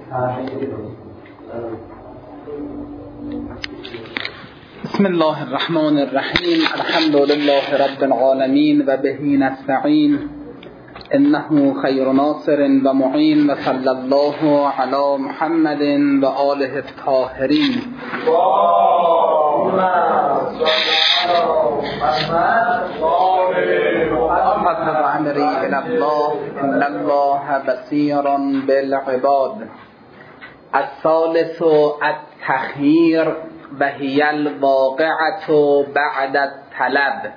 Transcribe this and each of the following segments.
بسم الله الرحمن الرحیم. الحمد لله رب العالمین و به نستعین، انه خیر ناصر و معین، و صلی الله علی محمد و آله الطاهرین. فضل امری الی الله ان الله بصیر بالعباد. الثالث التخییر و هی الواقعة بعد الطلب.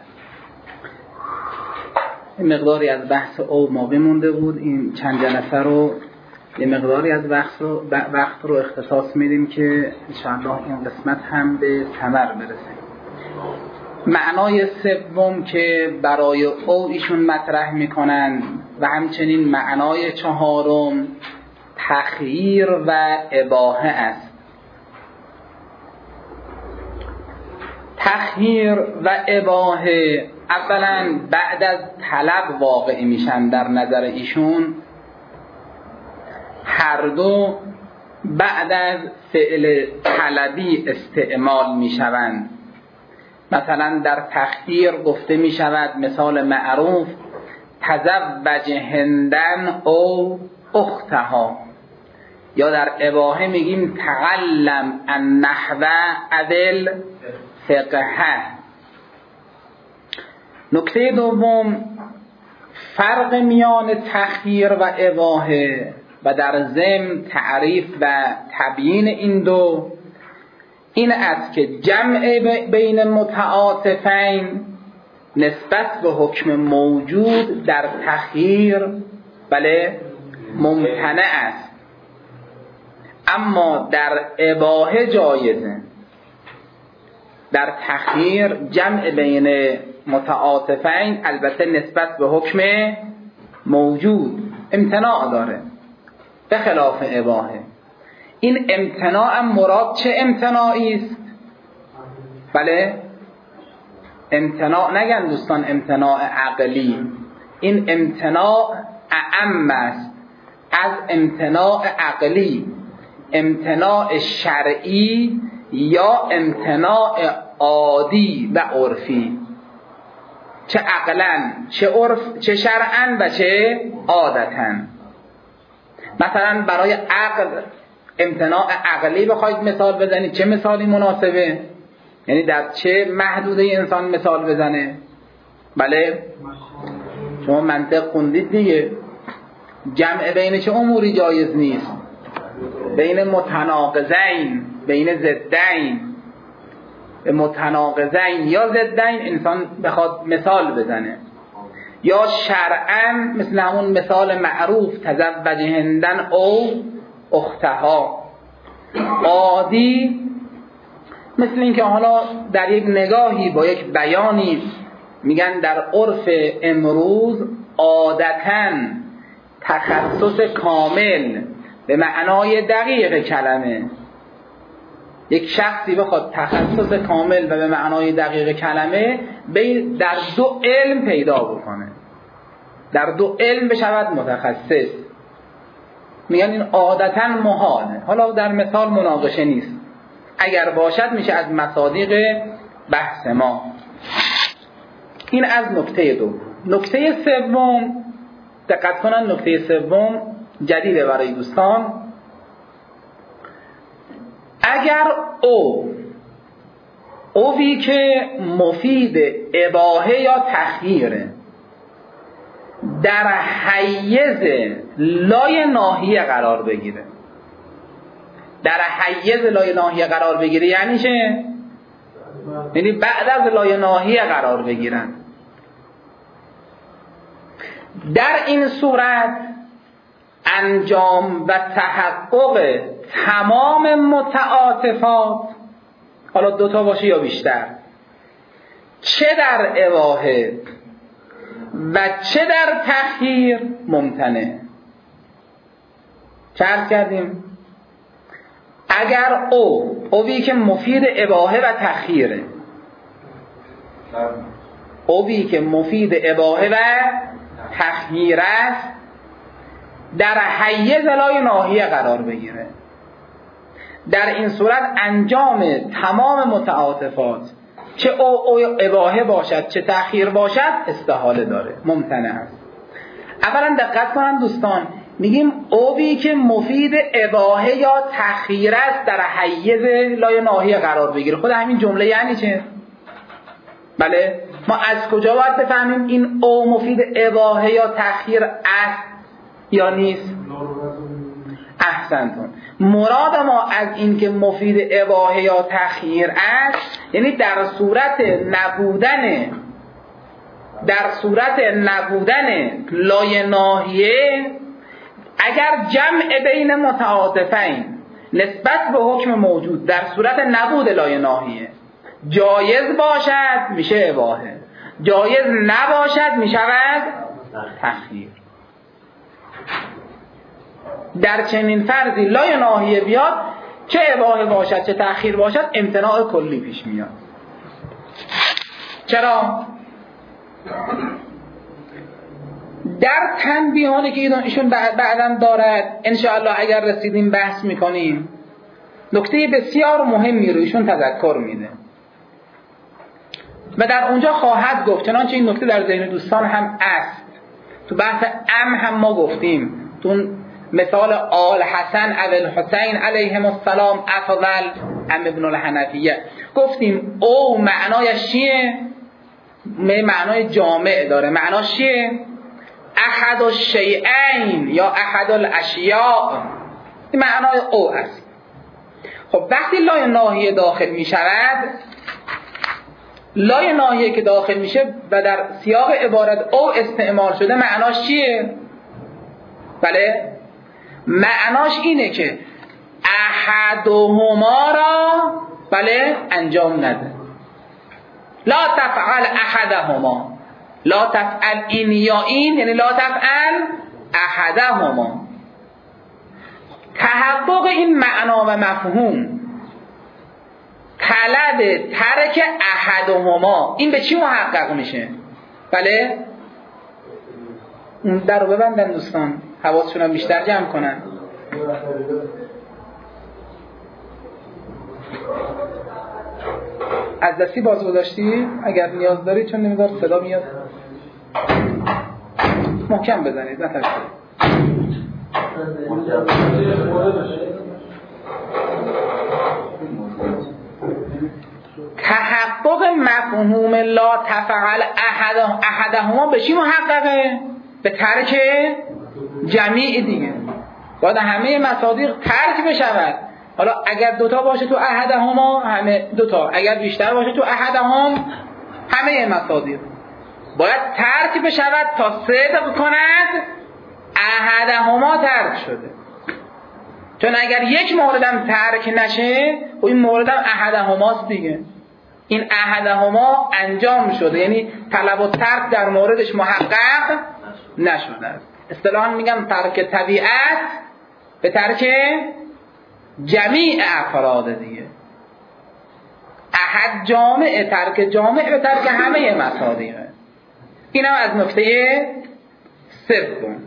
این مقداری از بحث او ما بمونده بود. این چند جلسه رو یه مقداری از وقت رو اختصاص میدیم که انشاءالله این قسمت هم به ثمر برسه. معنای سوم که برای او ایشون مطرح میکنن و همچنین معنای چهارم تخییر و اباحه است. تخییر و اباحه اولا بعد از طلب واقع میشن در نظر ایشون، هر دو بعد از فعل طلبی استعمال میشوند. مثلا در تخییر گفته میشود، مثال معروف، تزوج هندن او اختها، یا در اباحه میگیم تعلم النحو اول فقه. نکته دوم، فرق میان تخییر و اباحه و در ضمن تعریف و تبیین این دو این است که جمع بین متعاطفین نسبت به حکم موجود در تخییر بله ممتنع است، اما در اباحه جایزه. در تخییر جمع بین متعاطفین البته نسبت به حکم موجود امتناع داره، به خلاف اباحه. این امتناع مراد چه امتناعی است؟ بله، امتناع نگن دوستان امتناع عقلی، این امتناع اعم است از امتناع عقلی، امتناع شرعی یا امتناع عادی و عرفی، چه عقلاً چه عرف چه شرعاً و چه عادتاً. مثلا برای عقل امتناع عقلی بخواید مثال بزنید، چه مثالی مناسبه؟ یعنی در چه محدوده انسان مثال بزنه؟ بله شما منطق خوندید دیگه، جمع بین چه اموری جایز نیست؟ بین متناقضین، بین ضدین. متناقضین یا ضدین انسان بخواد مثال بزنه، یا شرعاً مثل همون مثال معروف تزوج هندن او اختها. عادی مثل این که حالا در یک نگاهی با یک بیانی میگن در عرف امروز عادتاً تخصص کامل به معنای دقیق کلمه، یک شخصی بخواد تخصص کامل و به معنای دقیق کلمه در دو علم پیدا بکنه، در دو علم بشود متخصص، میگن این عادتاً محاله. حالا در مثال مناقشه نیست، اگر باشد میشه از مصادیق بحث ما. این از نکته دو. نکته سوم، دقت کنن، نکته سوم جدیده برای دوستان. اگر اوی که مفید اباحه یا تخییره در حیز لای ناحیه قرار بگیره، در حیز لای ناحیه قرار بگیره یعنی چه؟ یعنی بعد از لای ناحیه قرار بگیرن. در این صورت انجام و تحقق تمام متعاطفات، حالا دوتا باشه یا بیشتر، چه در اباحه و چه در تخییر ممتنع. چه عرض کردیم؟ اگر اوی که مفید اباحه و تخییره، اوی که مفید اباحه و تخییر است در حیز لای ناحیه قرار بگیره. در این صورت انجام تمام متعاطفات چه او اباحه باشد چه تأخیر باشد استحاله داره، ممتنع است. اولا دقت کنن دوستان، میگیم اوی که مفید اباحه یا تأخیر است در حیز لای ناحیه قرار بگیره. خود همین جمله یعنی چه؟ بله، ما از کجا باید بفهمیم این او مفید اباحه یا تأخیر است یا نیست؟ احسنتون. مراد ما از این که مفید اباحه یا تأخیر است یعنی در صورت نبودن لای ناحیه اگر جمع بین متعاطفین نسبت به حکم موجود در صورت نبود لای ناحیه جایز باشد میشه اباحه، جایز نباشد میشود تأخیر. در چنین فرضی لای ناحیه بیاد چه اباحه باشد چه تأخیر باشد امتناع کلی پیش میاد. چرا؟ در تنبیهانی که ایشون بعداً دارد انشاءالله اگر رسیدیم بحث میکنیم، نکته بسیار مهمی رو ایشون تذکر میده و در اونجا خواهد گفت، چنانچه این نکته در ذهن دوستان هم است. تو بحث هم ما گفتیم، تو مثال آل حسن او الحسین علیهم السلام افضل ام ابن الحنفیه گفتیم او معنایش چیه؟ معنای جامع داره. معناش چیه؟ احد الشیئین یا احد الاشیاء، این معنای او است. خب وقتی لای ناحیه داخل می شود، لای ناحیه که داخل میشه و در سیاق عبارت او استعمال شده معناش چیه؟ بله، معناش اینه که احدهما را بله انجام نده. لا تفعل احدهما، لا تفعل این یا این، یعنی لا تفعل احدهما. تحقق این معنا و مفهوم طلب ترک احدهما، این به چی محقق میشه؟ بله، در رو ببندن دوستان، حواسشون هم بیشتر جمع کنن. از دستی باز گذاشتی؟ اگر نیاز دارید، چون نمیدار صدا میاد، محکم بزنید نترسید. تحقق مفهوم لا تفعل احدهما به چی محققه؟ به ترک جمیع دیگه. باید همه مصادیق ترک بشود. حالا اگر دوتا باشه تو احدهما همه دوتا، اگر بیشتر باشه تو احدهم همه مصادیق باید ترک بشود تا صدق کند احدهما ترک شده. چون اگر یک موردم ترک نشه و این موردم احدهماست دیگه، این احدهما انجام شده، یعنی طلب و ترک در موردش محقق نشده است. اصطلاحاً میگم ترک طبیعت به ترک جمیع افراد دیگه. احد جامع، ترک جامع به ترک همه مصادیقه. اینم از نکته سوم.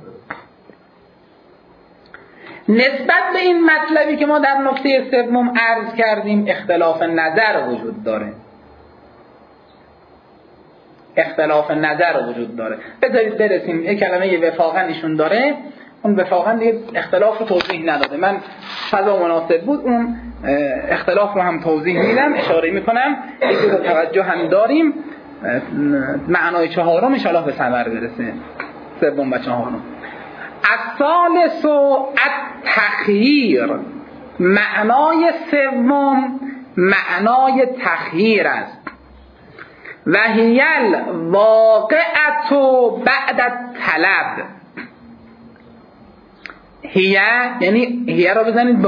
نسبت به این مطلبی که ما در نکته سوم عرض کردیم اختلاف نظر وجود داره. اختلاف نظر وجود داره. بذارید برسیم. یک کلمه وفاقا ایشون داره، اون وفاقا دیگه اختلاف رو توضیح نداده. من فضا مناسب بود اون اختلاف رو هم توضیح میدم، اشاره میکنم. یک دو توجه هم داریم. معنای چهارم ان شاء الله به ثمر برسه. سوم و چهارم. الثالث التخییر، معنای سوم معنای تخییر است. و هی الواقعة بعد الطلب. هی یعنی هی را بزنید به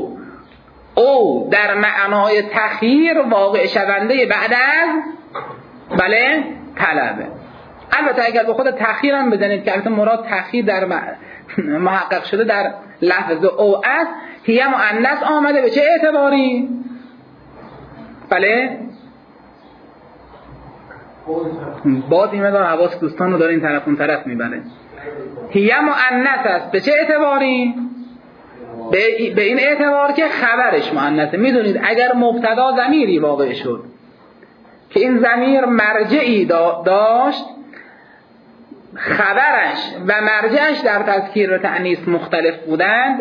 او در معنای تخییر واقع شونده بعد از بله طلبه. البته اگر به خود تخییر هم بزنید که البته مراد تخییر در محقق شده در لفظ او است، هی مؤنث آمده به چه اعتباری؟ بله باز این مقدار حواس دوستان رو داره این طرف اون طرف میبره. هی مؤنث است. به چه اعتباری؟ به این اعتبار که خبرش مؤنثه. میدونید اگر مبتدا ضمیری واقع شد که این ضمیر مرجعی داشت، خبرش و مرجعش در تذکیر و تأنیث مختلف بودند،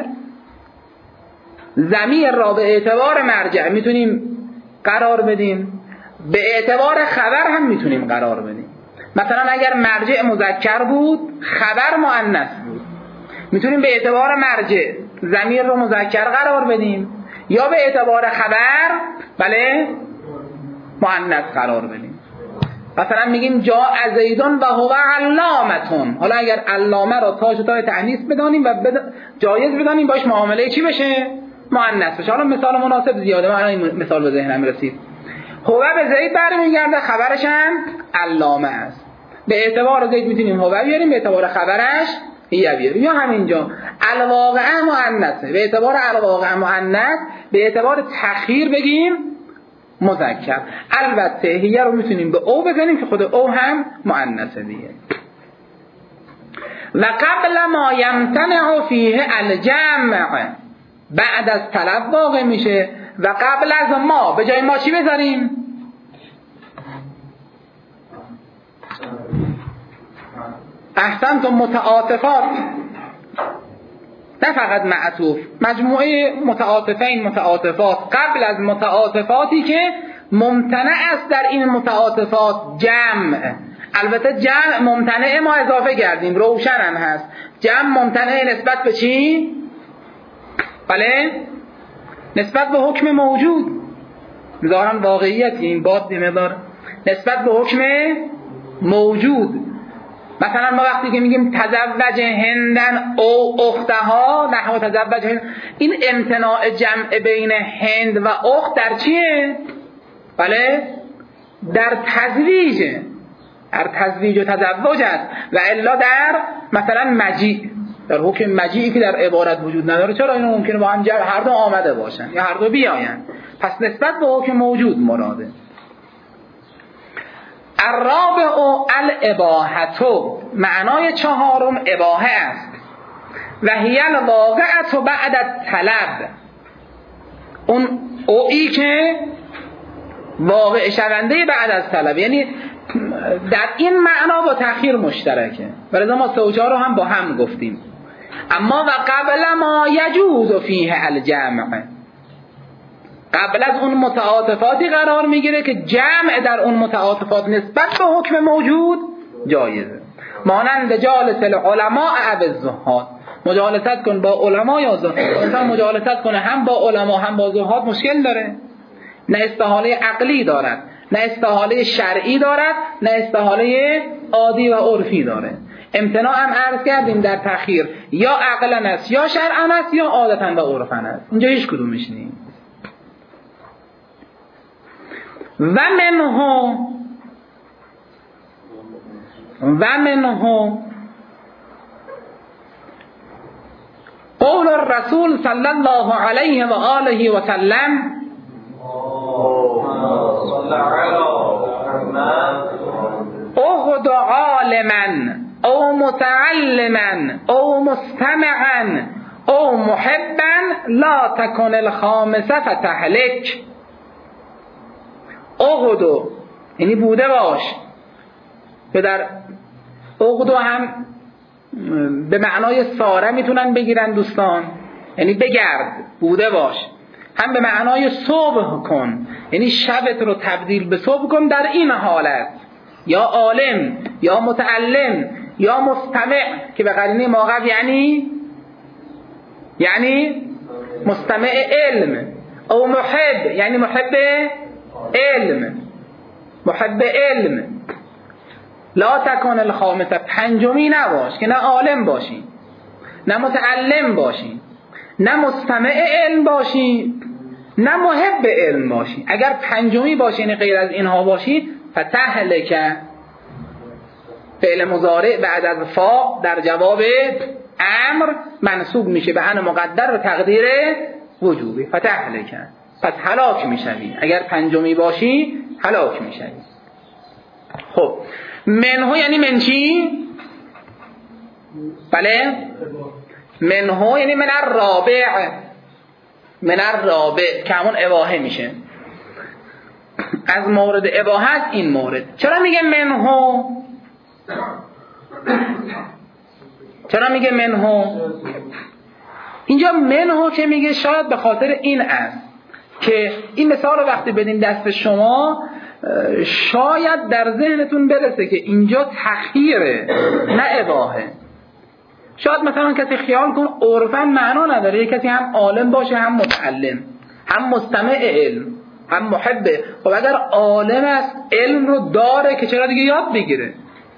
ضمیر را به اعتبار مرجع میتونیم قرار بدیم، به اعتبار خبر هم میتونیم قرار بدیم. مثلا اگر مرجع مذکر بود، خبر مؤنث بود، میتونیم به اعتبار مرجع ضمیر رو مذکر قرار بدیم یا به اعتبار خبر بله مؤنث قرار بدیم. مثلا میگیم جاء زیدون و هو علامتون. حالا اگر علامه را تاج و تای تأنیث بدانیم و جایز بدانیم، باش معامله چی بشه؟ مؤنث بشه. حالا مثال مناسب زیاده، من این مثال به ذهنم رسید. هو به زید برمیگرده، خبرش هم علامه است. به اعتبار زید میتونیم هو بیاریم، به اعتبار خبرش هی بیاریم. یا همینجا الواقع مؤنثه، به اعتبار الواقع مؤنث به اعتبار تخییر بگیم مذکر. البته هی رو میتونیم به او بزنیم که خود او هم مؤنثه دیگه. و قبل ما یمتنع فیه الجمع، بعد از طلب واقع میشه. و قبل از ما، به جای ما چی بذاریم؟ احسنتم، متعاطفات، نه فقط معطوف، مجموعه متعاطفین، متعاطفات. قبل از متعاطفاتی که ممتنع است در این متعاطفات جمع. البته جمع ممتنع ما اضافه کردیم، روشن هم هست. جمع ممتنع نسبت به چی؟ بله، نسبت به حکم موجود. ظاهرا واقعیت این باب مقدار نسبت به حکم موجود. مثلا ما وقتی که میگیم تزوج هندن او اختها، نحو تزوج هند، این امتناع جمع بین هند و اخت در چیه؟ بله، در تزویج، در تزویج و تزوج است. و الا در مثلا مجیع، در حکم مجیعی که در عبارت وجود نداره، چرا اینو ممکنه با هم هر دو آمده باشن یا هر دو بیاین؟ پس نسبت به حکم موجود مراده. الرابع الاباحه، معنای چهارم اباحه است. و هی الواقعه بعد الطلب، اون اویی که واقع شونده بعد از طلب، یعنی در این معنا با تأخیر مشترکه، ولذا ما سه و چهار رو هم با هم گفتیم. اما و قبل ما یجوز فیه الجمع، قبل از اون متعاطفاتی قرار میگیره که جمع در اون متعاطفات نسبت به حکم موجود جایزه. مانند جالس العلماء او الزهاد، مجالست کن با علما یا زهاد. انسان مجالست کنه هم با علما هم با زهاد مشکل داره، نه استحاله عقلی دارد، نه استحاله شرعی دارد، نه استحاله عادی و عرفی داره. امتناع هم عرض کردیم در تأخیر یا عقلا است یا شرعا است یا عادتا و عرفا است. اینجا هیچ کدومش نیست. و منه قول الرسول صلی الله علیه و آله و سلم اخذ عالما او متعلما او مستمعا او محبا لا تکن الخامسه فتهلک. اخذ یعنی بوده باش، که در اخذ هم به معنای ساره میتونن بگیرن دوستان، یعنی بگرد، بوده باش. هم به معنای صبح کن، یعنی شبت رو تبدیل به صبح کن در این حالت، یا عالم یا متعلم یا مستمع که به قرینه ماقب یعنی مستمع علم، او محب یعنی محب علم، محب علم. لا تکن الخامسه، پنجمی نباش که نه عالم باشی، نه متعلم باشی، نه مستمع علم باشی، نه محب علم باشی. اگر پنجمی باشی یعنی غیر از اینها باشی، فتهلک، فعل مضارع بعد از فا در جواب امر منصوب میشه به ان مقدر و تقدیر وجوبی. فتهلک، پس هلاک میشوی. اگر پنجمی باشی هلاک میشوی. خب منه یعنی من چی؟ بله؟ منه یعنی من الرابع، من الرابع که همون اباحه میشه. از مورد اباحه این مورد. چرا میگه منه؟ چرا میگه منه؟ اینجا منه که میگه شاید به خاطر این است که این مثال رو وقتی بدین دست شما شاید در ذهنتون برسه که اینجا تخییره نه اباحه. شاید مثلا کسی خیال کن عرفاً معنا نداره، یک کسی هم عالم باشه هم متعلم هم مستمع علم هم محبه. خب اگر عالم است علم رو داره که چرا دیگه یاد بگیره،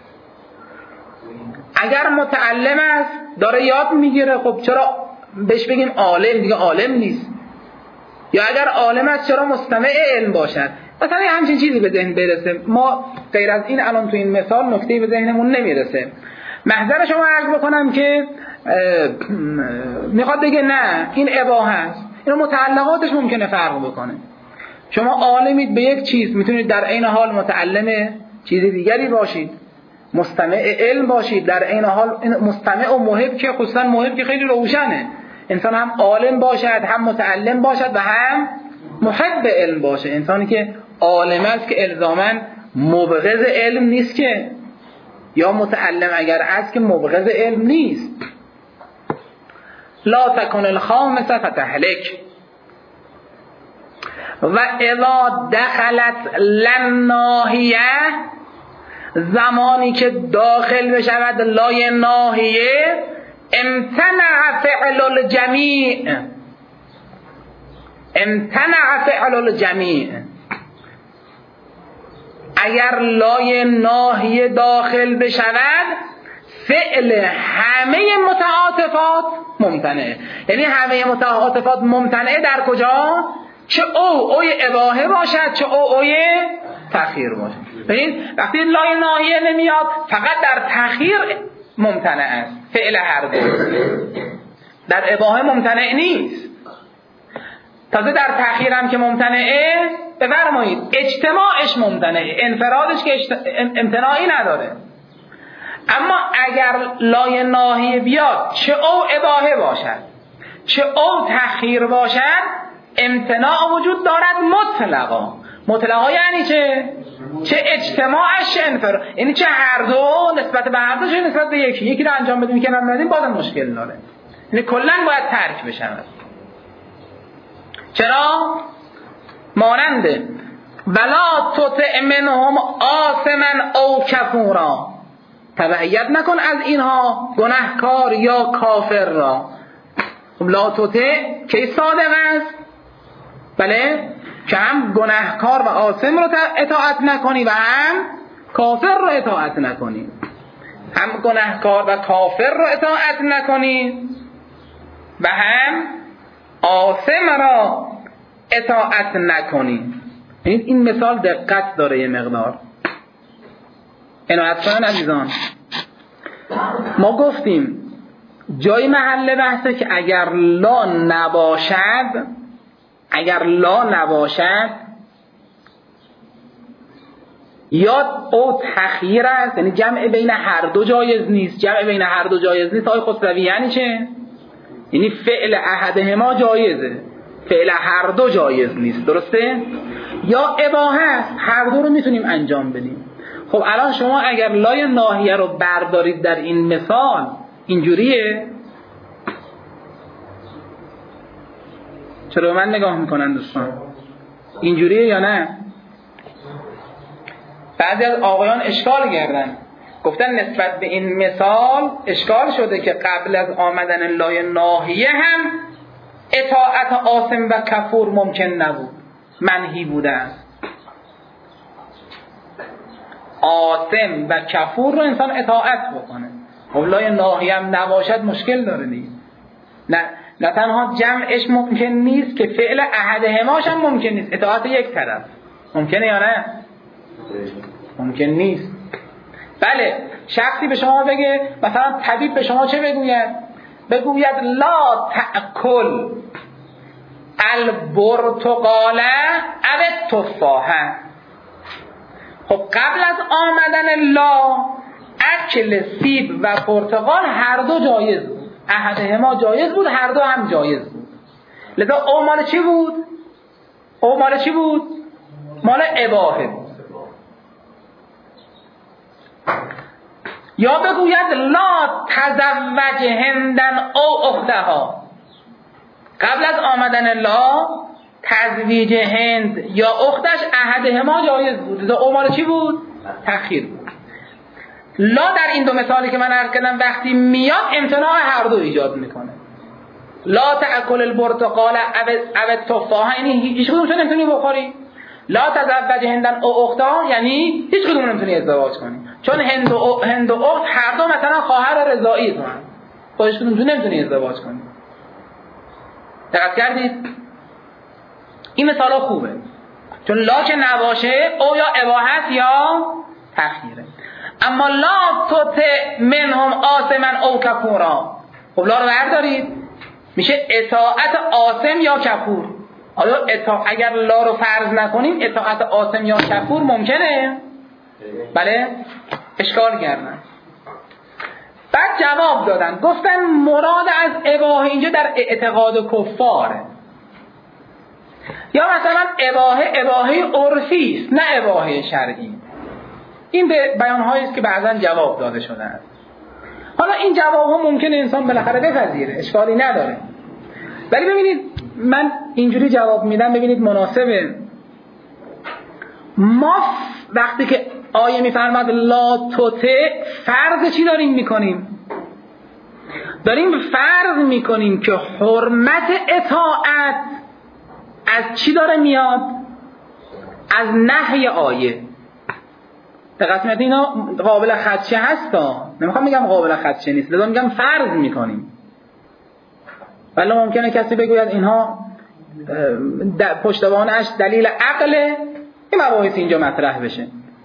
اگر متعلم است داره یاد میگیره خب چرا بهش بگیم عالم؟ دیگه عالم نیست. یا اگر عالم است چرا مستمع علم باشد؟ مثلا همچین چیزی به ذهن برسه. ما غیر از این الان تو این مثال نکته‌ای به ذهنمون نمیرسه. محضر شما عرض بکنم که میخواد بگه نه این اباحه است، اینو متعلقاتش ممکنه فرق بکنه. شما عالمید به یک چیز، میتونید در عین حال متعلم چیز دیگری باشید، مستمع علم باشید، در عین حال مستمع و محب که خصوصا محب که خیلی روشنه، انسان هم عالم باشد هم متعلم باشد و هم محب علم باشه. انسانی که عالم است که الزاماً مبغض علم نیست که، یا متعلم اگر است که مبغض علم نیست. لا تکن الخامسه فتهلک. و اذا دخلت لناهیه، زمانی که داخل بشود لای ناهیه، امتنع فعل الجمیع، امتنع فعل الجمیع. اگر لای ناهیه داخل بشود فعل همه متعاطفات ممتنعه. یعنی همه متعاطفات ممتنعه در کجا؟ چه اوی اباحه باشد چه اوی تخییر باشد. ببین وقتی لای ناهیه نمیاد فقط در تخییر ممتنع است فعل هر دو، در اباحه ممتنع نیست. تازه در تخییر هم که ممتنعه بفرمایید اجتماعش ممتنعه، انفرادش که امتناعی نداره. اما اگر لای ناهیه بیاد چه او اباحه باشد چه او تخییر باشد امتناع وجود دارد مطلقا. مطلقا یعنی چه اجتماعش چه انفراد، یعنی چه هر دو نسبت به هر دو چه نسبت به یکی رو انجام بدیم که نمیدیم بازم مشکل داره، یعنی کلا باید ترک بشود. چرا؟ ماننده ولا تطع منهم آثما او کفورا، تبعیت نکن از اینها گناهکار یا کافر را. لا تطع کی صادق است؟ بله، که هم گناهکار و آثم رو اطاعت نکنی و هم کافر رو اطاعت نکنی. هم گناهکار و کافر رو اطاعت نکنی و هم آثم را اطاعت نکنی. این مثال دقت داره یه مقدار. عنایت کنن عزیزان. ما گفتیم جای محل بحثه که اگر لا نباشد یا او تخییر است، یعنی جمع بین هر دو جایز نیست. جمع بین هر دو جایز نیست آقای خسروی یعنی چه؟ یعنی فعل احدهما جایزه، فعل هر دو جایز نیست، درسته؟ یا اباحه است، هر دو رو میتونیم انجام بدیم. خب الان شما اگر لای ناهیه رو بردارید در این مثال اینجوریه؟ چرا من نگاه میکنن دوستان؟ اینجوریه یا نه؟ بعضی از آقایان اشکال کردن، گفتن نسبت به این مثال اشکال شده که قبل از آمدن لای ناهیه هم اطاعت آثم و کفور ممکن نبود، منهی بوده است. آثم و کفور رو انسان اطاعت بکنه. خب لای ناهیه هم نباشد مشکل داره دیگه. نه تنها جمعش ممکن نیست که فعل احدهماش هم ممکن نیست، اطاعت یک طرف ممکنه یا نه؟ ممکن نیست. بله، شخصی به شما بگه، مثلا طبیب به شما چه بگوید لا تأکل البرتقال او التفاح. خب قبل از آمدن لا اکل سیب و پرتقال هر دو جایز بود، احدهما جایز بود، هر دو هم جایز بود. لذا او مال چی بود؟ او مال چی بود؟ مال اباحه بود. یا بگوید لا تزوج هندن او اختها، قبل از آمدن لا تزویج هند یا اختش احدهما جایز بود. لذا او مال چی بود؟ تأخیر بود. لا در این دو مثالی که من عرض کردم وقتی میاد امتناع هر دو ایجاد میکنه. لا تأکل البرتقال او التفاح، یعنی هیچ کدومش نمیتونی بخوری. لا تزوج هندن او اختها یعنی هیچ کدوم نمیتونی ازدواج کنی، چون هند و اخت هر دو مثلا خواهر رضاعی تو هم، خودش کدوم تو نمیتونی ازدواج کنی. دقت کردید؟ این مثالا خوبه، چون لا که نباشه او یا اباحت یا تخییره. اما لا تطع منهم آثما او کفورا، خب لا رو بردارید میشه اطاعت آثم یا کفور. آیا اگر لا رو فرض نکنیم اطاعت آثم یا کفور ممکنه؟ بله، اشکال کردن. بعد جواب دادن، گفتن مراد از اباحه اینجا در اعتقاد کفاره، یا مثلا اباحه عرفی است نه اباحه شرعی. این به بیان‌هایی است که بعضا جواب داده شده است. حالا این جواب‌ها ممکنه انسان بالاخره بپذیره، اشکالی نداره، ولی ببینید من اینجوری جواب میدم ببینید مناسبه. ما وقتی که آیه میفرماد لا تطع، فرض چی داریم میکنیم؟ داریم فرض میکنیم که حرمت اطاعت از چی داره میاد؟ از نهی آیه. دقت کنید اینا قابل خدشه هستا، نمیخوام بگم قابل خدشه نیست، لذا میگم فرض میکنیم. ولی ممکنه کسی بگوید اینها پشتوانش دلیل عقله، این مباحث اینجا مطرح بشه.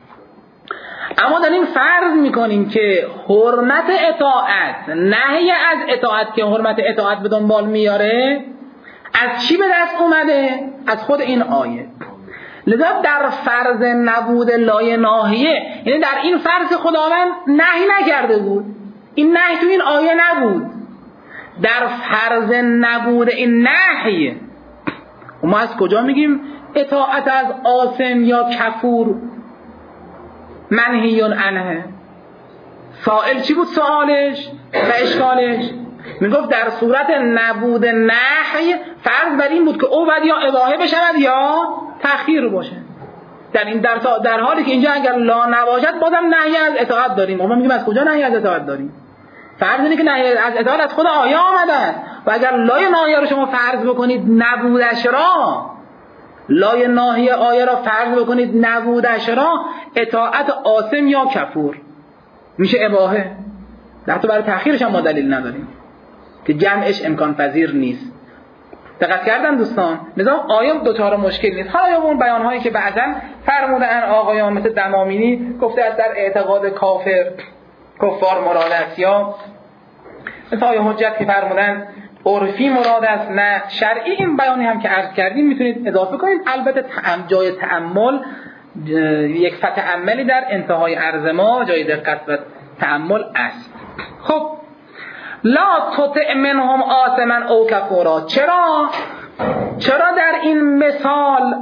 اما داریم فرض میکنیم که حرمت اطاعت، نهی از اطاعت که حرمت اطاعت به دنبال میاره، از چی به دست اومده؟ از خود این آیه. لذا در فرض نبود لای ناهیه، یعنی در این فرض خداوند نهی نکرده بود، این نهی تو این آیه نبود، در فرض نبود این نهیه. و ما از کجا میگیم اطاعت از آثم یا کفور منهی عنه؟ سائل چی بود سوالش و اشکالش؟ میگفت در صورت نبود نهی فرض بر این بود که او باید یا اباحه بشود یا تأخیر باشه. در حالی که اینجا اگر لا نباشد بازم نهی از اطاعت داریم. ما میگیم از کجا نهی از اطاعت داریم؟ فرض اینه که نهی از اطاعت از خود آیه آمده و اگر لای ناهیه رو شما فرض بکنید نبودش را، لای ناهی آیه را فرض بکنید نبودش را، اطاعت آثم یا کفور میشه اباحه. حتی برای تأخیرش هم ما دلیل نداریم که جمعش امکان پذیر نیست. دقت کردن دوستان؟ لذا آیه دوچار مشکل نیست. حالا اون بیان‌هایی که بعضا فرمودن آقایان مثل دمامینی گفته است در اعتقاد کفار مراد است، یا مثل آیه حجت که فرمودن عرفی مراد است نه شرعی. این بیانی هم که عرض کردیم میتونید اضافه کنید. البته جای تأمل، یک فتأملی در انتهای عرض ما جای دقت و تأمل است. خب لا تطع منهم آثما او کفورا، چرا در این مثال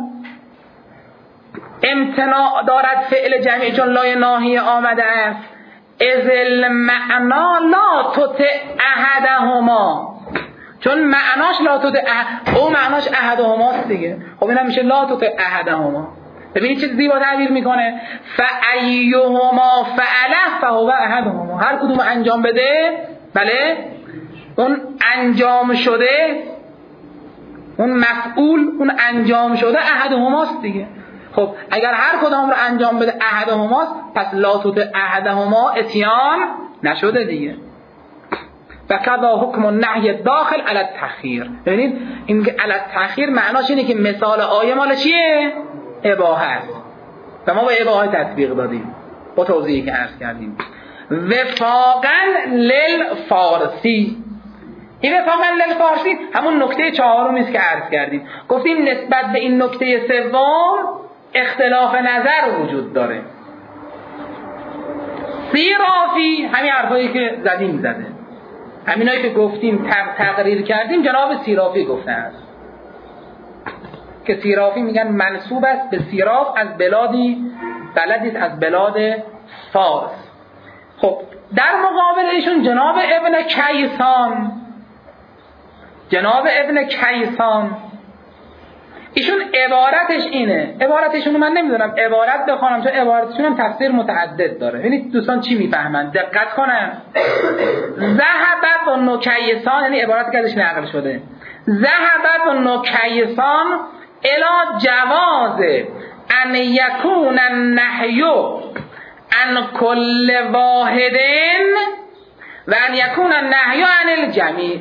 امتناع دارد فعل جمعی؟ چون لای ناهی آمده است. از المعنا لا تطع احدهما، چون معناش لا تطع او معناش احدهماست دیگه. خب این هم میشه لا تطع احدهما. ببینید چه زیبا تعبیر میکنه، فایهما فعله فهو احدهما، هر کدوم انجام بده، بله اون انجام شده، اون مفعول، اون انجام شده احدهماست دیگه. خب اگر هر کدام رو انجام بده احدهماست، پس لا تطع احدهما اتیان نشده دیگه. و کذا حکم النهی داخل علی التأخیر. ببینید این علی التأخیر معناش اینه که مثال آیه مال چیه؟ اباحه است و ما به اباحه تطبیق دادیم با توضیحی که عرض کردیم. وفاقا للفارسی، این وفاقا للفارسی همون نکته چهارمی است که عرض کردیم. گفتیم نسبت به این نکته سوم اختلاف نظر وجود داره. سیرافی همین حرفایی که زده، همینایی که گفتیم تقریر کردیم جناب سیرافی گفته است که سیرافی میگن منسوب است به سیراف از بلدی از بلاد فارس. خب در مقابل ایشون جناب ابن کیسان ایشون عبارتش اینه، عبارتشون من نمیدونم عبارت بخونم چون عبارتشون هم تفسیر متعدد داره. ببینید دوستان چی میفهمن، دقت کنن. ذهبت و نکیسان، یعنی عبارتی که ازش نقل شده، ذهبت و نکیسان الی جواز ان یکون النهی عن کل واحد و ان یکون النهی عن الجمیع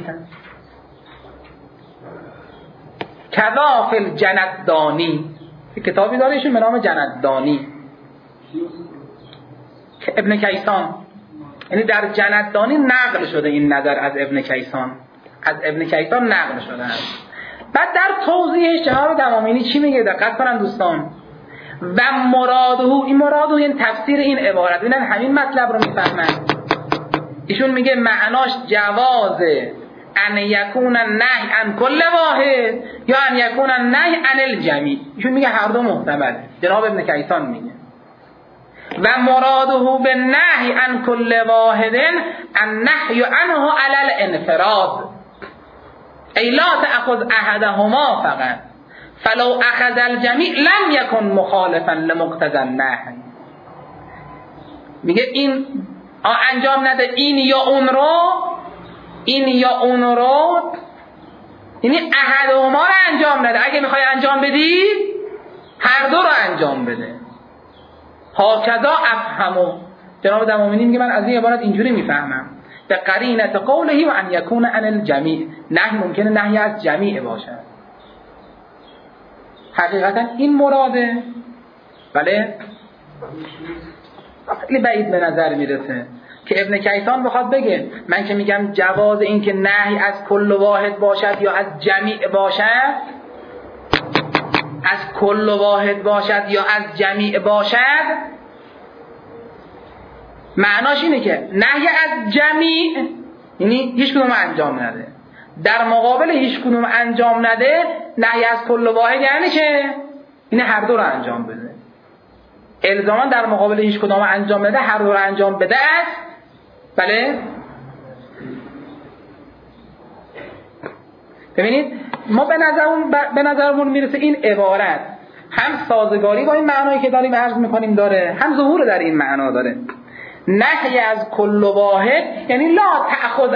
کذا فی الجندانی. کتابی داره ایشون به نام جندانی ابن کیسان، یعنی در جندانی نقل شده این نظر از ابن کیسان، نقل شده است. بعد در توضیحش جناب دمامینی چی میگه؟ دقت کنن دوستان. و مراده، این مراده یعنی تفسیر این عبارت، ببینن همین مطلب رو میفهمن. ایشون میگه معناش جوازه ان یکون النهی عن کل واحد یا ان یکون النهی عن الجمیع. ایشون میگه هر دو محتمله. جناب ابن کیسان میگه و مراده بالنهی عن کل واحد النهی عنه علی الانفراد ای لا تأخذ احدهما فقط فلو اخذ الجمیع لم یکن مخالفا لمقتضی النهی. میگه این انجام نده این یا اون رو، یعنی احدهما رو انجام نده. اگه میخوای انجام بدی هر دو رو انجام بده. هاکذا افهمو. جناب دمامینی میگه من از این عبارت اینجوری میفهمم به قرینت قوله و ان یکون عن الجمیع، نهی ممکنه نهی از جمیع باشه. حقیقتا این مراده، بله خیلی بعید به نظر میرسه که ابن کیسان بخواد بگه من که میگم جواز این که نهی از کل واحد باشد یا از جمیع باشد، از کل واحد باشد یا از جمیع باشد، معناش اینه که نهی از جمیع یعنی هیچ کدوم انجام نده، در مقابل هیچ کدوم انجام نده نهی از کل واحد یعنی چه؟ اینه هر دو رو انجام بده. الزاما در مقابل هیچ کدوم انجام نده هر دو رو انجام بده است. بله ببینید ما به نظرمون میرسه این عبارت هم سازگاری با این معنایی که داریم عرض میکنیم داره، هم ظهور در این معنا داره. نهی از کل واحد یعنی لا تأخذ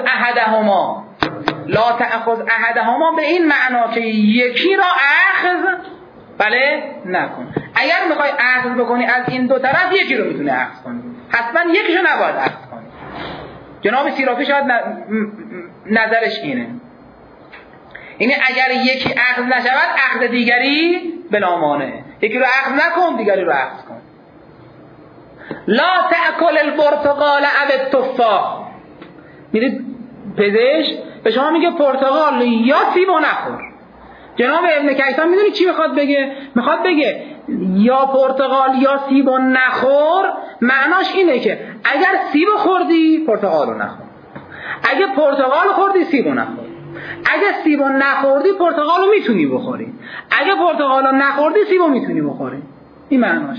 احدهما به این معنا که یکی را اخذ بله نکن. اگر میخوای اخذ بکنی از این دو طرف یکی رو میتونه اخذ کنی، حتما یکیشو نباید اخذ کنی. جناب سیرافی شاید نظرش اینه، یعنی اگر یکی اخذ نشود اخذ دیگری بلا مانع، یکی رو اخذ نکن دیگری رو اخذ کن. لا تأکل البرتقال او التفاح. میرید پزشک به شما میگه پرتقال یا سیبو نخور. جناب ابن کیسان میدونی چی میخواد بگه؟ میخواد بگه یا پرتقال یا سیبو نخور، معناش اینه که اگر سیبو خوردی پرتقالو نخور، اگه پرتقال خوردی سیبو نخور، اگه سیبو نخوردی پرتقالو میتونی بخوری، اگه پرتقالو نخوردی سیبو میتونی بخوری. این معناشه.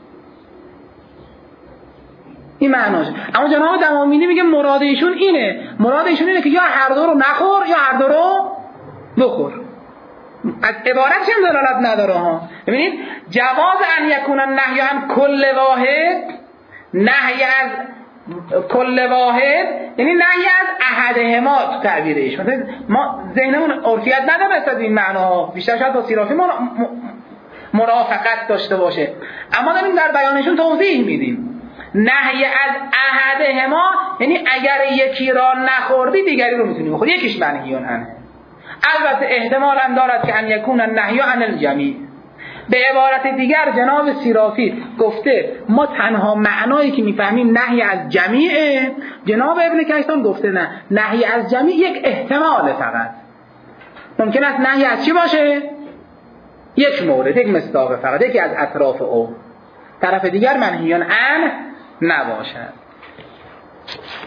اما جناب دمامینی میگه مراد ایشون اینه که یا هر دو رو نخور یا هر دو رو بخور. از عبارتش هم دلالت نداره ها. ببینید جواز ان یکون النهی عن کل واحد، نهی از کل واحد یعنی نهی از احدهما تو تعبیر ایشون. ما ذهنمون عرفیت نداره از این معنا، بیشتر شاید با سیرافی مرافقت داشته باشه، اما داریم در بیانشون توضیح میدیم. نهی از احدهما یعنی اگر یکی را نخوردی دیگری رو میتونی بخوری، یکیش منهیون عنه. البته احتمال هم دارد که ان یکون النهی عن الجمیع. به عبارت دیگر جناب سیرافی گفته ما تنها معنایی که میفهمیم نهی از جمیعه، جناب ابن کیسان گفته نه، نهی از جمیع یک احتمال فقط. ممکن است نهی از چی باشه؟ یک مورد، یک مصداق فقط، یکی از اطراف او، طرف دیگر منهیان عنه نباشد.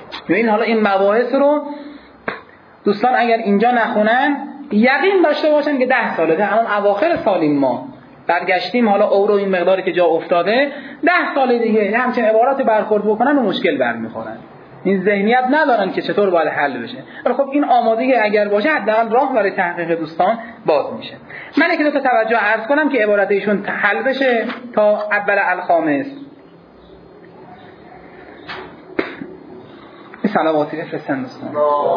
ببین حالا این مباحث رو دوستان اگر اینجا نخونن یقین داشته باشن که 10 ساله ده الان اواخر سالیم ما برگشتیم، حالا اورو این مقداری که جا افتاده 10 سال دیگه همچین عبارات برخورد بکنن و مشکل برمیخورن. این ذهنیت ندارن که چطور باید حل بشه. ولی خب این آمادگی اگر باشه حداقل راه برای تحقیق دوستان باز میشه. من یک دو تا توجه عرض کنم که عبارت ایشون حل بشه تا اول الخامس. صلواتی بفرستن دوستان.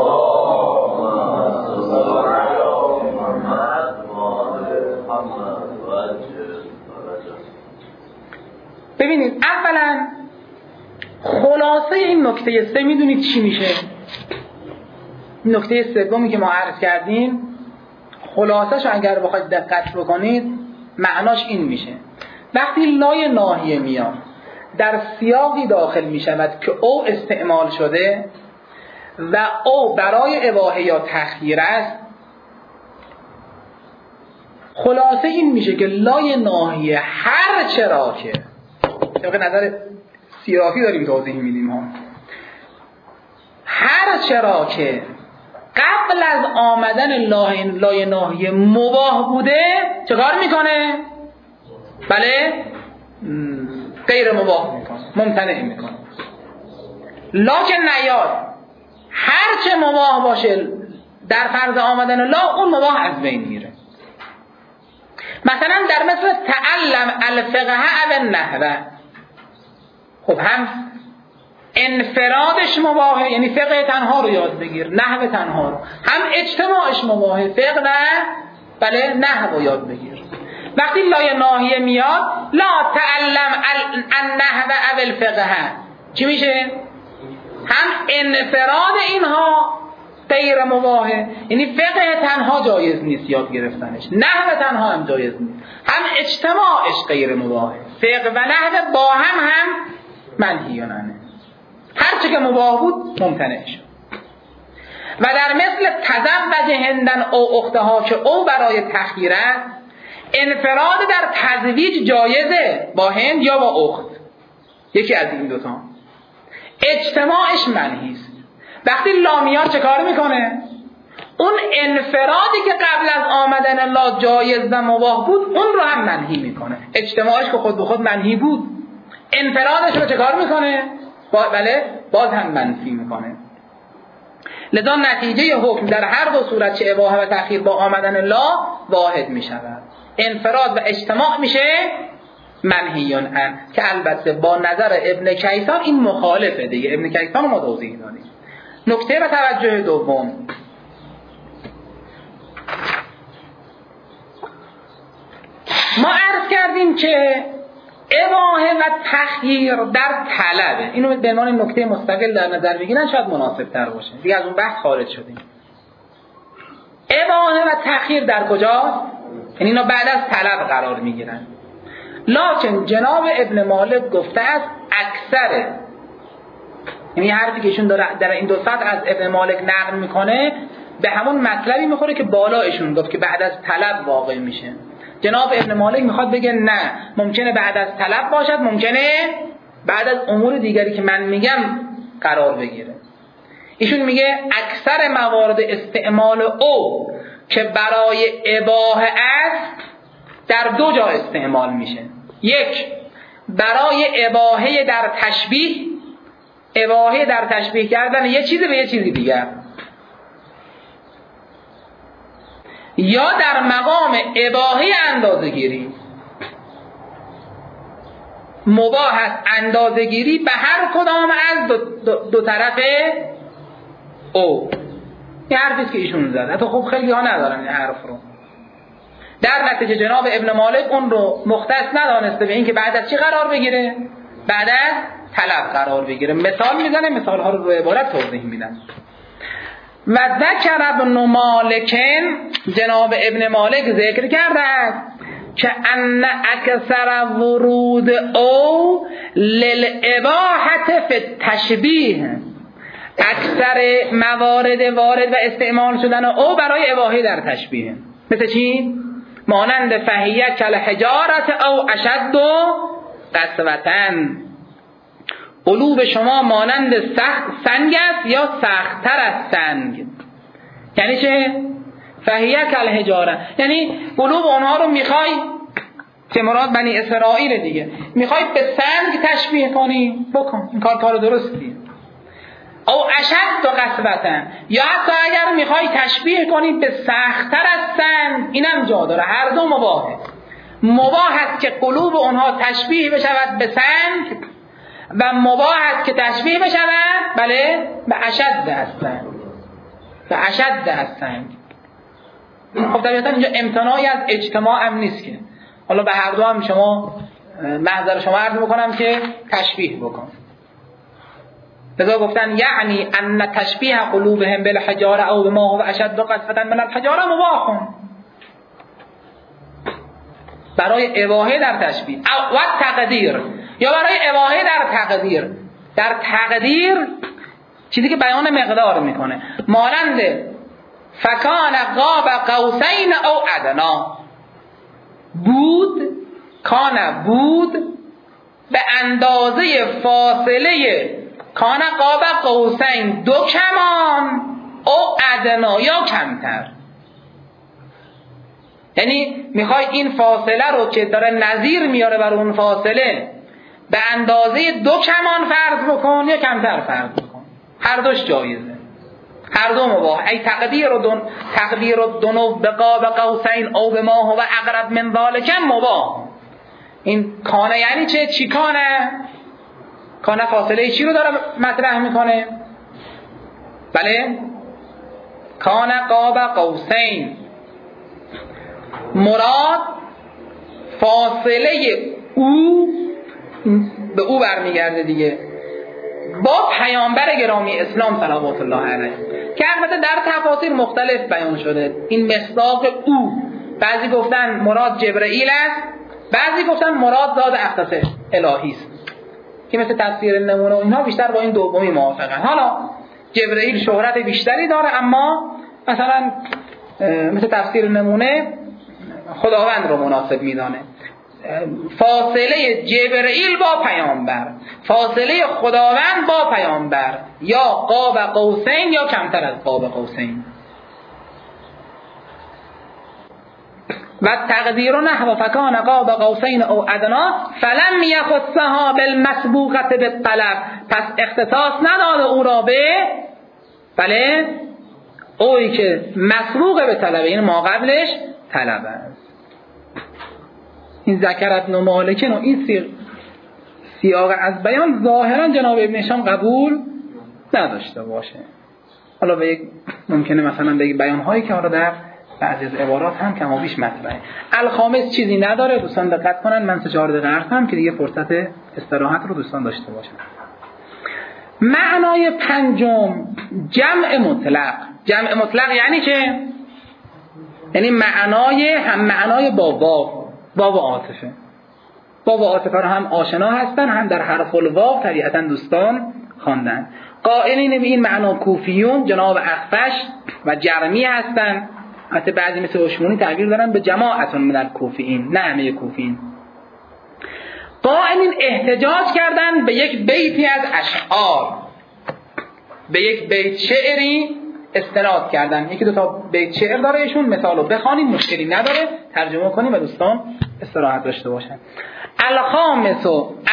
ببینید اولا خلاصه این نکته 3 میدونید چی میشه؟ این نکته سومی که ما عرض کردیم خلاصش اگر بخواید دقت بکنید معناش این میشه: وقتی لای ناحیه میاد در سیاقی داخل میشود که او استعمال شده و او برای اباحه یا تخییر است، خلاصه این میشه که لای ناحیه هر چرا که طبق نظر سیاقی داریم توضیح میدیم ها، هر چرا که قبل از آمدن لای ناحیه مباح بوده چکار میکنه؟ بله غیر مباح میکنه، ممتنع میکنه. لکن نیاد هر چه مباح باشه در فرض آمدن لا اون مباح از بین میره. مثلا در مثل تعلم الفقه او النحو، خب هم انفرادش مباحه یعنی فقه تنها رو یاد بگیر، نحو تنها رو، هم اجتماعش مباحه فقه نه بله نحو رو یاد بگیر. وقتی لای ناحیه میاد لا تعلم النحو او الفقه چی میشه؟ هم انفراد اینها غیر مباحه یعنی فقه تنها جایز نیست یاد گرفتنش، نحو تنها هم جایز نیست، هم اجتماعش غیر مباحه، فقه و نحو با هم منهیانه، هر چه که مباح بود ممتنع شد. و در مثل تزوج هندن او اختها که او برای تخییر است، انفراد در تزویج جایزه با هند یا با اخت، یکی از این دوتا، اجتماعش منهی است. وقتی لا میاد چه کار میکنه؟ اون انفرادی که قبل از آمدن لا جایز و مباح بود اون رو هم منهی میکنه، اجتماعش که خود به خود منهی بود انفرادش رو چه کار میکنه؟ بله باز هم منفی میکنه. لذا نتیجه حکم در هر دو صورت چه اباحه و تأخیر با آمدن لا واحد میشود، انفراد و اجتماع میشه منهیون عن، که البته با نظر ابن کیسان این مخالفه دیگه، ابن کیسان ما توضیح دادیم. نکته و توجه دوم، ما عرض کردیم که اباحه و تخییر در طلبه، اینو به عنوان نکته مستقل در نظر بگیرن شاید مناسب تر باشه، دیگه از اون بحث خارج شدیم. اباحه و تخییر در کجاست؟ یعنی اینا بعد از طلب قرار میگیرن. لکن جناب ابن مالک گفته است اکثر، یعنی حرفی که ایشون در این دو سطر از ابن مالک نقل میکنه به همون مطلبی میخوره که بالا ایشون گفت که بعد از طلب واقع میشه. جناب ابن مالک میخواد بگه نه، ممکنه بعد از طلب باشد، ممکنه بعد از امور دیگری که من میگم قرار بگیره. ایشون میگه اکثر موارد استعمال او که برای اباحه است در دو جا استعمال میشه. یک، برای اباحه در تشبیه، اباحه در تشبیه کردن یه چیزی به یه چیزی دیگر، یا در مقام اباحه اندازه‌گیری. مباح است اندازه‌گیری به هر کدام از دو طرف او. این حرفیست که ایشون زد، حتی خب خیلی ها ندارن این حرف رو. در نتیجه جناب ابن مالک اون رو مختص ندانسته به این که بعد از چی قرار بگیره؟ بعد از طلب قرار بگیره. مثال میزنه، مثال ها رو عبارت توضیح میدن. و ذکر ابن مالک، جناب ابن مالک ذکر کرده است که ان اکثر ورود او للاباحه فی التشبیه، اکثر موارد وارد و استعمال شدن او برای اباحه در تشبیه. مثل چی؟ مانند فهیه کل حجارت او اشد قسوتن، قلوب شما مانند سنگ است یا سخت‌تر از سنگ. یعنی چه؟ فهیه کالحجاره، یعنی قلوب اونها رو میخوای، که مراد بنی اسرائیل دیگه، میخوای به سنگ تشبیه کنی، بکن، این کار درستیه. او اشد قسوة، یا حتی اگر میخوای تشبیه کنی به سخت‌تر از سنگ، اینم جا داره، هر دو مباهه. مباح است که قلوب اونها تشبیه بشود به سنگ و مباح است که تشبیه بشود بله به اشد از سنگ، به اشد از سنگ. خب طبیعتا اینجا امتناعی از اجتماع هم نیست که حالا به هر دو هم شما محضر شما عرض بکنم که تشبیه بکن. لذا گفتن یعنی ان تشبیه قلوبهم بالحجاره او بما هو اشد قسوة من الحجاره مباح، برای اباحه در تشبیه و تقدیر، یا برای اباحه در تقدیر. در تقدیر چیزی که بیان مقدار میکنه، مانند فکان قاب قوسین او ادنا، بود کان بود به اندازه فاصله کان قاب قوسین، دو کمان، او ادنا یا کمتر. یعنی میخوای این فاصله رو که داره نظیر میاره بر اون فاصله به اندازه دو کمان فرض بکن یا کمتر فرض بکن، هر دوش جایزه، هر دو مباح. ای تقدیر دونو به قاب قوسین او به ما هو اقرب من ذالک مباح. این کانه یعنی چه؟ چی کانه؟ کانه فاصله چی رو داره مطرح میکنه؟ بله کان قاب قوسین، مراد فاصله او به او برمیگرده دیگه، با پیامبر گرامی اسلام صلوات الله علیه، که البته در تفاسیر مختلف بیان شده این مصداق او. بعضی گفتن مراد جبرئیل است، بعضی گفتن مراد ذات اقدس الهی است، که مثل تفسیر نمونه و اینها بیشتر با این دومی موافقن. حالا جبرئیل شهرت بیشتری داره، اما مثلا مثل تفسیر نمونه خداوند رو مناسب میدانه. فاصله جبرئیل با پیامبر، فاصله خداوند با پیامبر، یا قاب قوسین یا کمتر از قاب قوسین. و تقدیر نحو فکان قاب قوسین او ادنا فلم یخصها بالمسبوقه بالطلب، پس اختصاص نداده او را به بله اویی که مسبوق به طلبه، این ما قبلش طلب است. این ذکرت ابن مالک و این سیاق از بیان ظاهرا جناب ابن هشام قبول نداشته باشه. حالا به یک ممکنه مثلا به بیان هایی که حالا در بعضی از عبارات هم کم و بیش مطرحه. الخامس چیزی نداره، دوستان دقت کنن. من 3-4 دقیقه عرض کنم که دیگه فرصت استراحت رو دوستان داشته باشن. معنای پنجم جمع مطلق. جمع مطلق یعنی چه؟ یعنی معنای هم معنای با واو عاطفه. واو عاطفه رو هم آشنا هستن، هم در حرف الواو طبیعتا دوستان خواندن. قائلین به این معنا کوفیون جناب اخفش و جرمی هستن. حتی بعضی مثل اشمونی تعبیر دارن به جماعتون من الکوفیین، نه همه کوفیین. قائلین احتجاج کردن به یک بیتی از اشعار، به یک بیت شعری استناد کردن. 1-2 تا بیت شعر داره ایشون، مثالو بخوانیم مشکلی نداره، ترجمه کنیم و دوستان استراحت داشته باشن. الخامس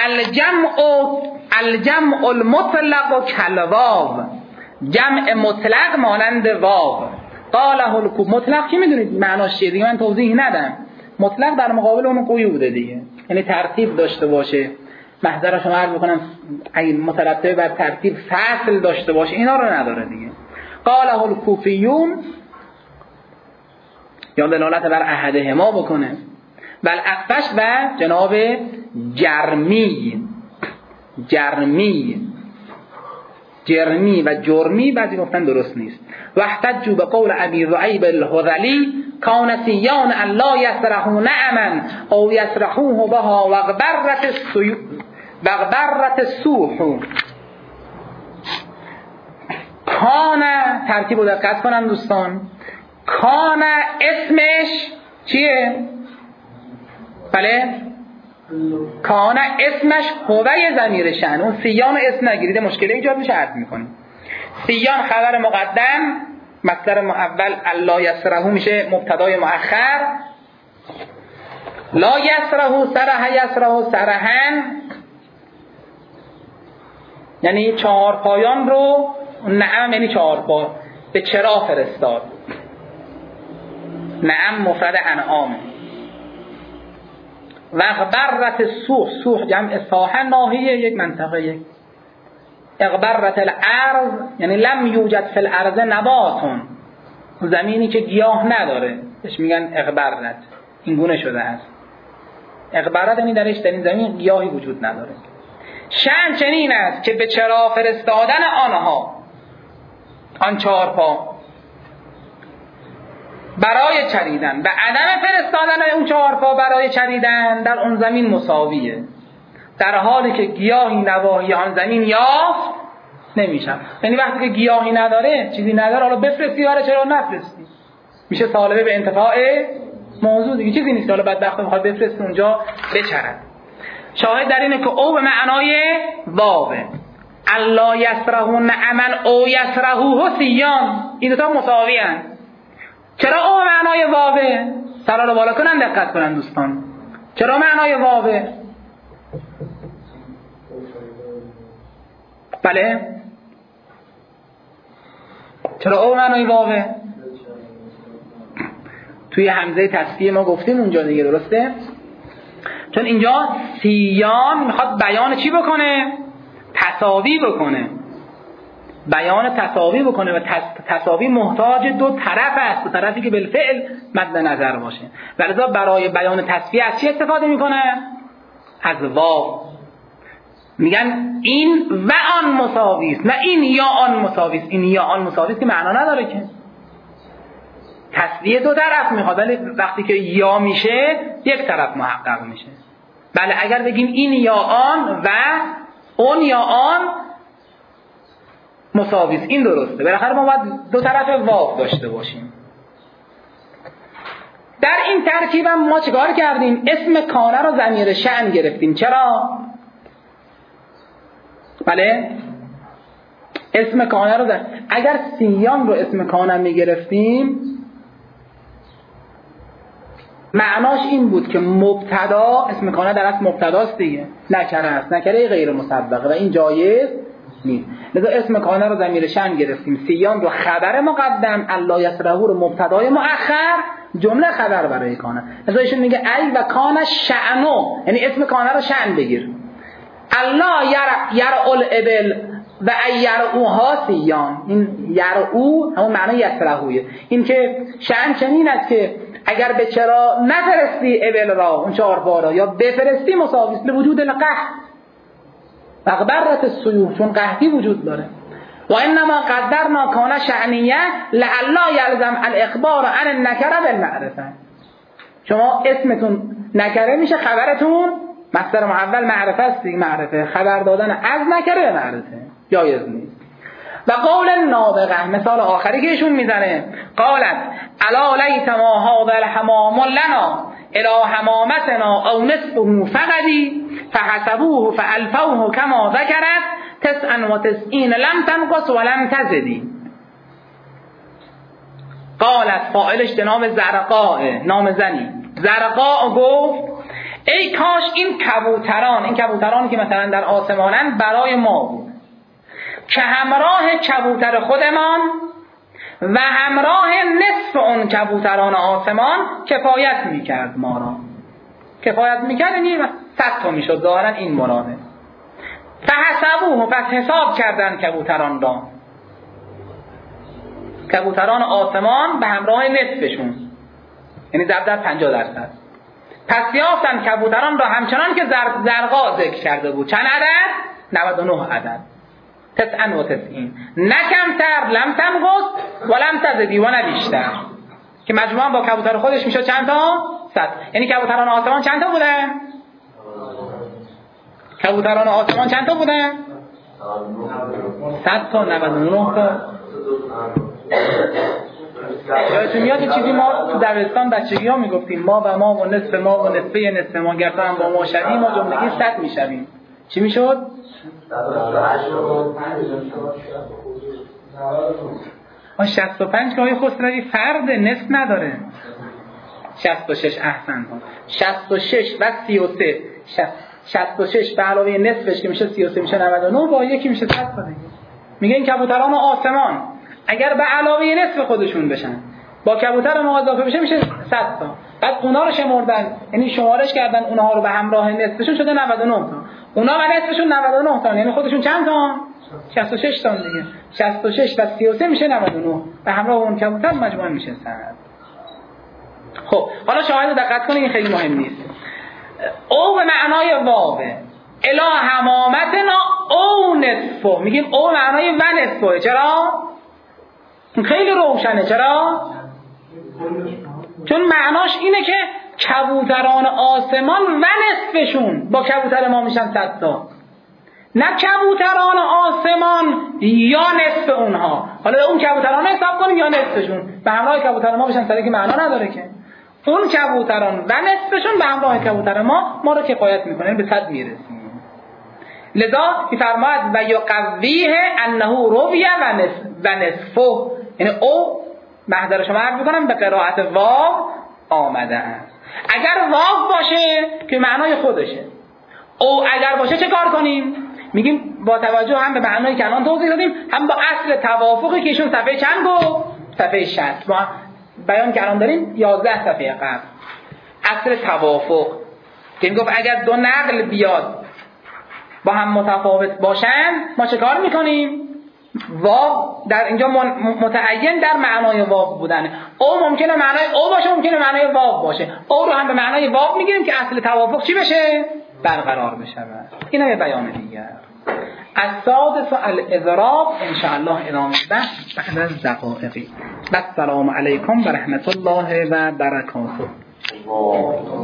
الجمع المطلق کالواو، جمع مطلق مانند واو. قاله مطلق که میدونید معناش چیه دیگه، من توضیح ندم. مطلق در مقابل اون قیوده دیگه، یعنی ترتیب داشته باشه. محضر شما عرض میکنم اگه مترتب بر ترتیب فصل داشته باشه، اینا رو نداره دیگه. قاله الکوفیون یا دلالت بر احدهما بکنه، بل اخفش و جناب جرمی و جرمی بعضی گفتن درست نیست. و احتجوا به قول ابی ذؤیب الهذلی کان سیان ان لا یسرحوا نعما او یسرحوه بها وغبرت السوح. کان ترتیب رو دقت کنم دوستان. کان اسمش چیه؟ بله کانه اسمش هوه ضمیر شأن، اون سیان رو اسم نگیرید مشکلی ایجاد میشه، عرض میکنیم. سیان خبر مقدم، مصدر اول الا یسره میشه مبتدای مؤخر. لا یسره سرح یسره سرحن، یعنی چهار پایان رو، نعم یعنی چهار پا، به چرا فرستاد. نعم مفرد انعام. و اغبرت سوح، سوح جمع ساحه، ناحیه یک منطقه. اغبرت الارض یعنی لم یوجد فی الارض نباتون، زمینی که گیاه نداره بهش میگن اغبرت، این گونه شده است. اغبرت یعنی در این زمین گیاهی وجود نداره. شأن چنین است که به چرا فرستادن آنها، آن چهار پا، برای چریدن و عدم فرستادن اون چهار پا برای چریدن در اون زمین مساویه، در حالی که گیاهی نواحی آن زمین یافت نمیشه. یعنی وقتی که گیاهی نداره، چیزی نداره، حالا بفرستی برای چرا نفرستی، میشه طالبه به انتفاع موضوع دیگه، چیزی نیست. حالا بدبخت میخواد بفرستی اونجا بچرد. شاهد در اینه که او به معنای واوه، الا یسرهون نعمن او یسرهوه سیان، این دوتا مساوی هستند. چرا او معنای واوه؟ سرا رو بالا کنن، دقت کنن دوستان. چرا معنای واوه؟ بله؟ چرا او معنای واوه؟ توی همزه تصفیه ما گفتیم اونجا دیگه، درسته؟ چون اینجا سیان میخواد بیان چی بکنه؟ تساوی بکنه. بیان تساوی بکنه و تساوی محتاج دو طرف است، دو طرفی که بالفعل مد نظر باشه. ولذا برای بیان تسویه از چی استفاده میکنه؟ از واو. میگن این و آن مساوی است، نه این یا آن مساوی است. این یا آن مساوی است که معنا نداره که. تسویه دو طرف میخواد، ولی وقتی که یا میشه یک طرف محقق میشه. بله اگر بگیم این یا آن و اون یا آن مساوی است، این درسته. بالاخره ما باید دو طرف واو داشته باشیم. در این ترکیب هم ما چیکار کردیم؟ اسم کانه رو ضمیر شأن گرفتیم. چرا؟ بله اسم کانه رو اگر سیان رو اسم کانه میگرفتیم معناش این بود که مبتدا، اسم کانه در اصل مبتداست دیگه، نکره است، نکره غیر مسبقه و این جایز نیست. لذا اسم کانه رو ضمیر شأن گرفتیم، سیان رو خبر مقدم، الا یسره رو مبتدای مؤخر، جمله خبر برای کانه. لذا ایشون میگه ای و کانه شأنو، یعنی اسم کانه رو شأن بگیر. الا یرعو الابل و یرعوها سیان، این یرعو همون معنی یسرهویه. این که شأن چنین است که اگر به چرا نفرستی ابل را، اون چهار پا را، یا بفرستی مساوی است لوجود القحط، اغبرت السیوف، چون قحطی وجود داره. و انما قدرنا کان شأنیه لعلا یلزم الاخبار عن النکره بالمعرفه. شما اسمتون نکره میشه، خبرتون مصدر محول معرفه است دیگه، معرفه، خبر دادن از نکره به معرفه جایز نیست. و قول نابغه، مثال آخری که ایشون میزنه، قالت الا لیت ما هذا الحمام لنا الى حمامتنا او نصفه فقدی فحسبوه فالفوه كما ذكرت 99 لم تنقص ولم تزدی. قالت فاعلش جناب زرقاء، نام زنی. زرقاء گفت ای کاش این کبوترانی که مثلا در آسمانن برای ما بود که همراه کبوتر خودمان و همراه نصف اون کبوتران آسمان کفایت میکرد، ما را کفایت میکرد، یعنی 100 تا میشد. ظاهرا این مراده. فحسبوه، پس حساب کردن کبوتران را، کبوتران آسمان به همراه نصفشون، یعنی ضرب در 50%. پس یافتن کبوتران را همچنان که زرقا ذکر کرده بود. چند عدد؟ 99 عدد. 99 نه کمتر، لم تنقص ولم تزدی، و نه بیشتر، که مجموعاً با کبوتر خودش میشه چند تا؟ 100. یعنی کبوتران آسمان چند تا بودن؟ کبوتران آسمان چند تا بودن؟ 100 تا، 99 تا. یادتون میاد چیزی ما تو دبستان بچگی‌ها میگفتیم ما و ما و نصف ما و نصف ما گرتا هم با ما شویم ما جملگی 100 میشویم. چی میشد؟ 65 که های خسروی فرد نصف نداره. 66 احسن ها. 66 و 33 66 به علاوه نصفش که میشه 33 میشه 99 با یکی میشه 100 تا دیگه. میگه این کبوتران آسمان اگر به علاوه نصف خودشون بشن با کبوتر ما اضافه بشه میشه 100 تا. بعد اونا رو شمردن یعنی شمارش کردن اونها رو به همراه نصفشون شده 99 تا. اونا و نصفشون 99 تا یعنی خودشون چند تا؟ 66 تا دیگه. 66 و 33 میشه 99 به همراه اون کبوتر مجموعاً میشه 100. خب حالا شاهد دقت کنید این خیلی مهم نیست. او به معنای واوه الا همامتنا او نصفه میگیم او معنای و نصفه. چرا؟ خیلی روشنه. چرا؟ چون معناش اینه که کبوتران آسمان و نصفشون با کبوتر ما میشن 100 تا. نه کبوتران آسمان یا نصف اونها. حالا اون کبوتران حساب کنیم یا نصفشون به همراه کبوتر ما بشن 100 که معنا نداره که. اون کبوتران و نصفشون به همراه کبوتر ما رو کفایت میکنه به 100 میرسیم. لذا میفرماید و یقویه انه رویه و نصفه یعنی او محضر شما عرض میکنم به قرائت واو آمده است. اگر واو باشه که معنای خودشه او اگر باشه چه کار کنیم؟ میگیم با توجه هم به معنایی که الان توضیح دادیم هم با اصل توافقی که ایشون صفحه چند گفت؟ صفحه 60 ما بیان که الان داریم 11 صفحه قبل اصل توافق که میگفت اگر دو نقل بیاد با هم متفاوت باشن ما چه کار میکنیم؟ واو در اینجا متعین در معنای واو بودنه. او ممکنه معنای او باشه ممکنه معنای واو باشه. او رو هم به معنای واو میگیریم که اصل توافق چی بشه؟ برقرار بشه. اینا یه بیان دیگر. السادس الاضراب ان شاء الله ادامه بحث بعد از دقایقی. السلام علیکم و رحمت الله و برکاته.